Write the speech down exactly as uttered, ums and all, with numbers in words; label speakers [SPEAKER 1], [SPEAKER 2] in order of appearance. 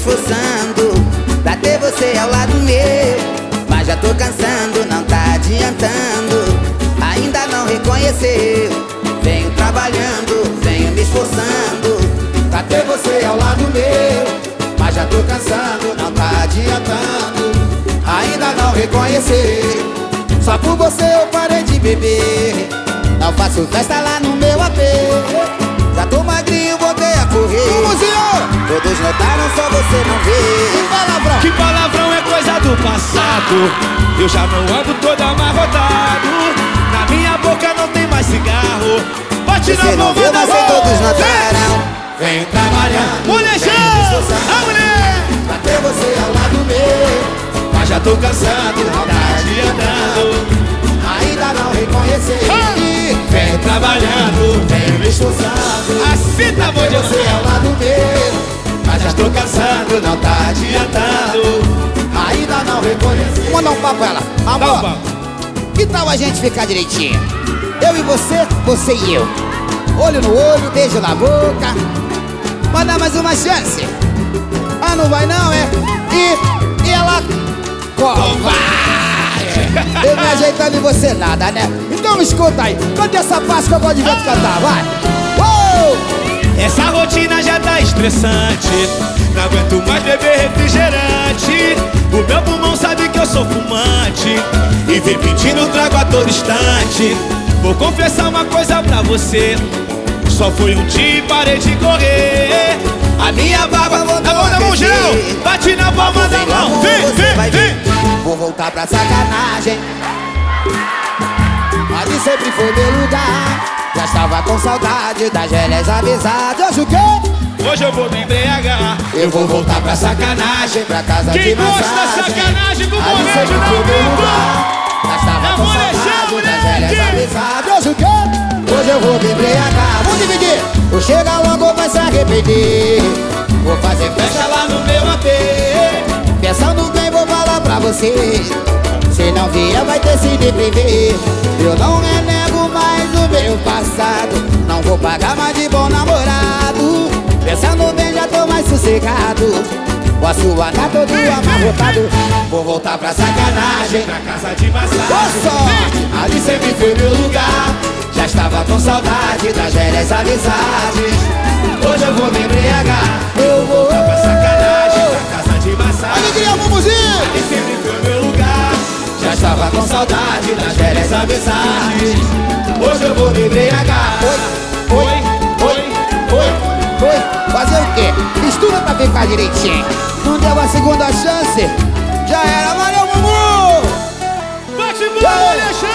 [SPEAKER 1] esforçando pra ter você ao lado meu, mas já tô cansando, não tá adiantando, ainda não reconheceu. Venho trabalhando, venho me esforçando pra ter você ao lado meu, mas já tô cansando, não tá adiantando, ainda não reconheceu. Só por você eu parei de beber, não faço festa lá no meu A P. Já tô magrinho, voltei a correr.
[SPEAKER 2] Vamos, senhor!
[SPEAKER 1] Todos notaram, só você não vê.
[SPEAKER 2] Que palavrão!
[SPEAKER 3] Que palavrão é coisa do passado. Eu já não ando todo amarrotado. Na minha boca não tem mais cigarro. Bate na
[SPEAKER 1] Você não
[SPEAKER 3] palma
[SPEAKER 1] viu,
[SPEAKER 3] da
[SPEAKER 1] mas
[SPEAKER 3] mão.
[SPEAKER 1] todos notaram.
[SPEAKER 3] Venho trabalhando,
[SPEAKER 2] Mulherão! A mulher!
[SPEAKER 1] Pra ter você ao lado meu,
[SPEAKER 3] mas já tô cansado, não tá adiantando,
[SPEAKER 1] ainda não reconheceu.
[SPEAKER 3] venho trabalhando, venho me esforçando.
[SPEAKER 2] Assim tá bom de
[SPEAKER 1] Você ao lado meu,
[SPEAKER 3] Mas já tô cansado, não tá adiantando.
[SPEAKER 1] ainda não reconheceu.
[SPEAKER 2] Vou mandar um papo pra ela.
[SPEAKER 3] Dá um
[SPEAKER 2] Amor,
[SPEAKER 3] papo.
[SPEAKER 2] que tal a gente ficar direitinho? Eu e você, você e eu. Olho no olho, beijo na boca. Manda mais uma chance. Ah, não vai não, é? E, e ela... Covarde! Eu me ajeitando em você nada, né? Então me escuta aí. Canta essa parte que eu gosto de ver tu cantar, vai! Uou!
[SPEAKER 3] Essa rotina já tá estressante. Não aguento mais beber refrigerante. O meu pulmão sabe que eu sou fumante e vem pedindo trago a todo instante. Vou confessar uma coisa pra você. Só foi um dia e parei de correr. A minha barba, na mão da mão geral, bate na palma da mão. Vem, vem, vem.
[SPEAKER 1] Vou voltar pra sacanagem, ali sempre foi meu lugar. Já estava com saudade das velhas amizades. Hoje o quê?
[SPEAKER 3] Hoje eu vou me embriagar.
[SPEAKER 1] Eu vou voltar pra sacanagem, pra casa de
[SPEAKER 3] Quem gosta da
[SPEAKER 1] massagem.
[SPEAKER 3] sacanagem com o
[SPEAKER 1] Ali
[SPEAKER 3] molejo
[SPEAKER 1] sempre
[SPEAKER 3] na
[SPEAKER 1] foi meu
[SPEAKER 3] vida.
[SPEAKER 1] lugar. Já estava
[SPEAKER 3] É
[SPEAKER 1] com
[SPEAKER 3] molejão,
[SPEAKER 1] saudade das
[SPEAKER 3] moleque.
[SPEAKER 1] velhas amizades. Hoje o quê? Hoje eu vou me embriagar. Vamos dividir. Vou chegar logo, vai se arrepender. Vou fazer festa lá no meu A P. Pensando bem, vou falar pra você. Se não vier, vai ter se deprender. Eu não renego mais o meu passado. Não vou pagar mais de bom namorado. Pensando bem, já tô mais sossegado. Posso andar todo amarrotado. Vou voltar pra sacanagem,
[SPEAKER 3] Pra casa de massagem.
[SPEAKER 1] Posso! Ali sempre foi meu lugar. Já estava com saudade das velhas amizades. Hoje eu vou me embriagar. Eu vou
[SPEAKER 3] Voltar pra sacanagem, pra casa de massagem.
[SPEAKER 2] Alegria, mumuzinho!
[SPEAKER 3] Ali sempre foi meu lugar.
[SPEAKER 1] Já estava com saudade das velhas amizades. Hoje eu vou me embriagar.
[SPEAKER 2] Oi, oi, oi, oi, oi. Fazer o quê? Estuda pra ficar direitinho. Não deu a segunda chance, já era, valeu, Mumu!
[SPEAKER 3] Bate bola, Alexandre!